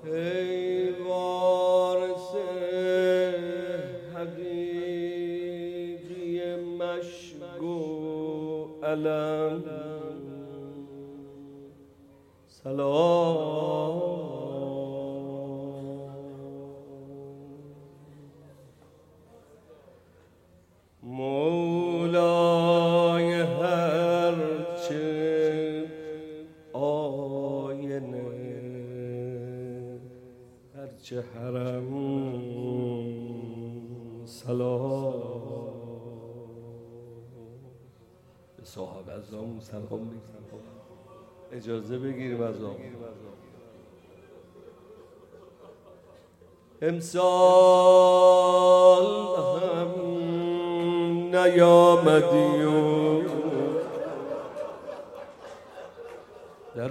ای وارث حقیقی مشک و علم سلام. مولای هرچه آینه هرچه حرم سلام. به صاحب اعظم سلام بگیریم، اجازه بگیریم از آن. امسال هم نیامدی و در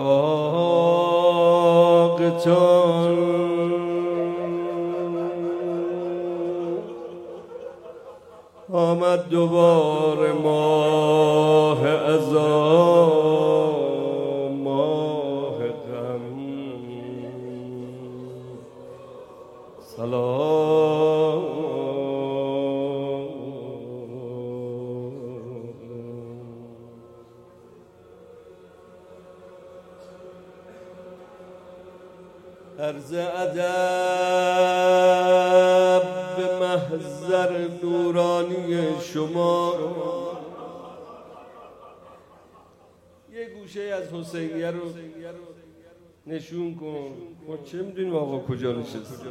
فراقتان آمد دوباره ماه عذاب ماه غم سلام. عرض ادب به محضر نورانی شما. یه گوشه از حسینیه رو نشون کن. ما چه میدونیم آقا کجا نشست،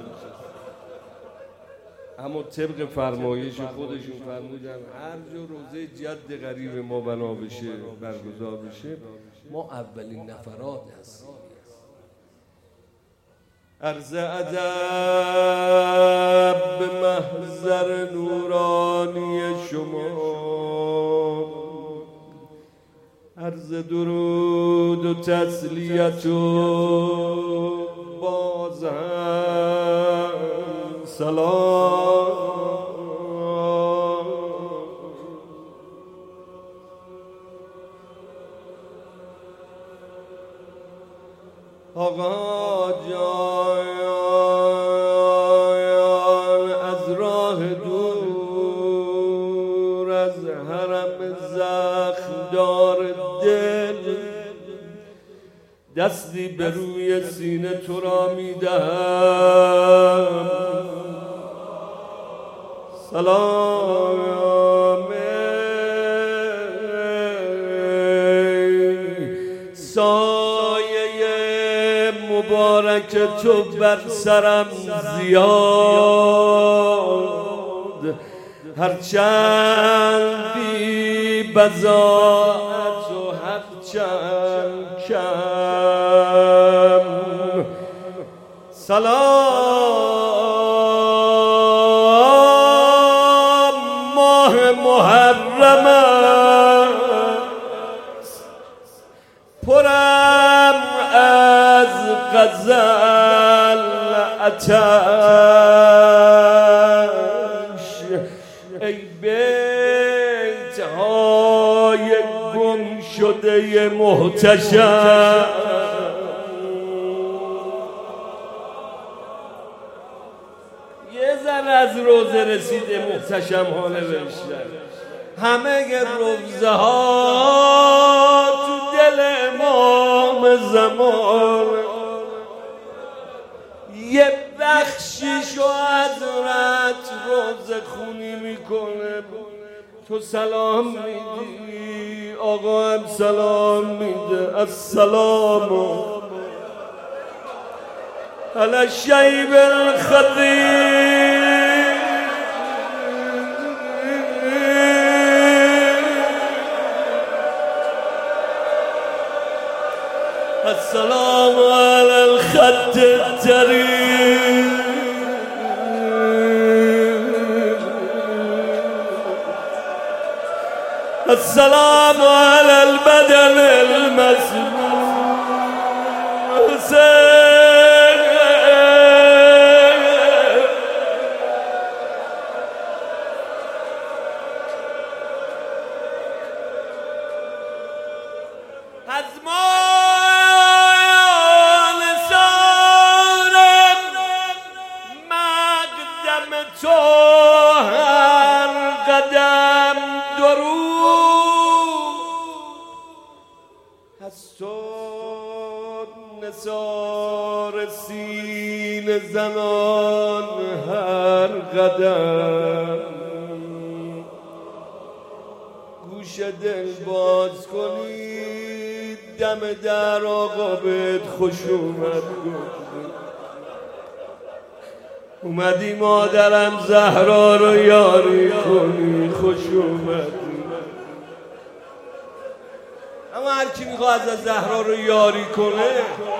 اما طبق فرمایش خودشون فرمودن هر جا روزه جد غریب ما بنا بشه برگزار بشه ما اولین نفرات هستیم. عرض ادب به محضر نورانی شما. عرض درود و تسلیت و باز هم سلام. آقا جان از راه دور از حرم زخم دار دل دستی به روی سینه تو را میدهم سلام. سایه مبارک تو بر سرم زیاد هرچند بی بضاعت و هرچند کم سلام. ماه محرم است پرم از غزل آتش ای بیت های گم شده محتشم یه ذره از روزه رسیده محتشم ها نوشتن همه روزه ها تو دل امام زمان یه بخشیش و حضرت روزه خونی میکنه تو سلام میدی آقا هم سلام میده السلام علی الشیب الخطیب السلام علی الخط الطريق السلام على البدن المسموم حزمان سال نثار سینه زنان هر قدم، گوش دل باز کنید دم در آقا بهت خوش اومد اومدی مادرم زهرا رو یاری کنی خوش اومد. اما هر کی میخواد از زهرا رو یاری کنه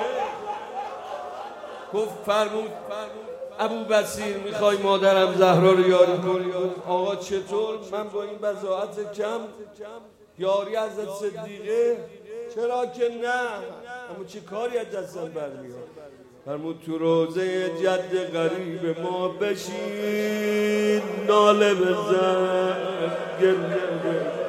گفت فرمود ابو بصیر میخوای مادرم زهرا رو یاری کنی؟ آقا چطور؟ من با این بضاعت کم یاری حضرت صدیقه؟ چرا که نه، اما چه کاری از دستم برمیاد؟ فرمود تو روزه جد غریب ما بشین ناله بزن گریه بزن.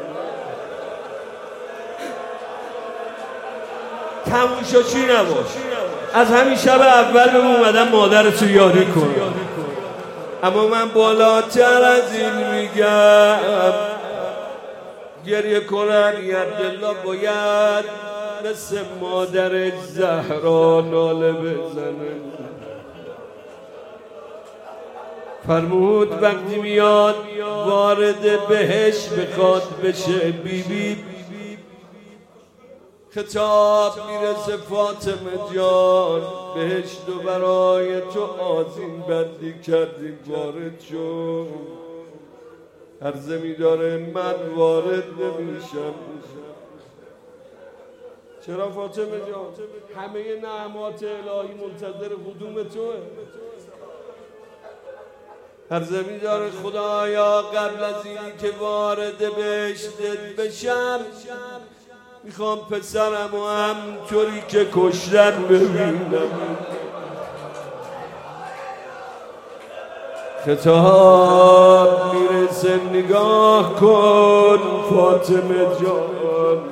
تموم شد چی نباش، از همین شب اول اومدم مادرتو یاری کنم. اما من بالاتر از این میگم گریه کنن یدالله باید مثل مادر زهرا ناله بزنه. فرمود وقتی میاد وارد بهشت بخواد بشه بیبی، خطاب میرسه فاطمه جان بهشت و برای تو آذین بندی کردیم وارد شو. عرضه میداره من وارد نمیشم. چرا فاطمه جان؟ همه نعمات الهی منتظر قدوم توه. عرضه میداره خدایا قبل از این که وارد بهشتت بشم میخوام پسرم و همطوری که کشتن ببینم. خطاب میرسه نگاه کن فاطمه جان،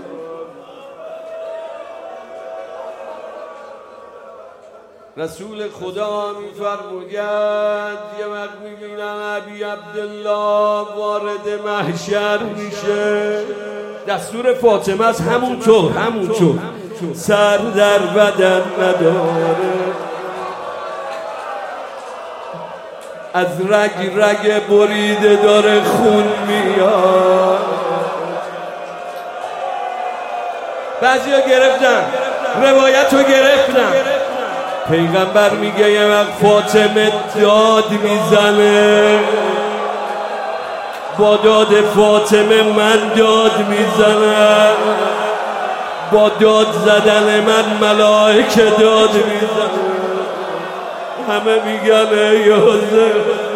رسول خدا میفرماید یه وقت میبینن ابی عبدالله وارد محشر میشه، دستور فاطمه از همونطور سر در بدن نداره، از رگ بریده داره خون میاد. بعضیا گرفتن روایت رو گرفتن، پیغمبر میگه یه وقت فاطمه داد میزنه، با داد فاطمه من داد میزنم، با داد زدن من ملائکه داد میزنم. همه میگن ای حسین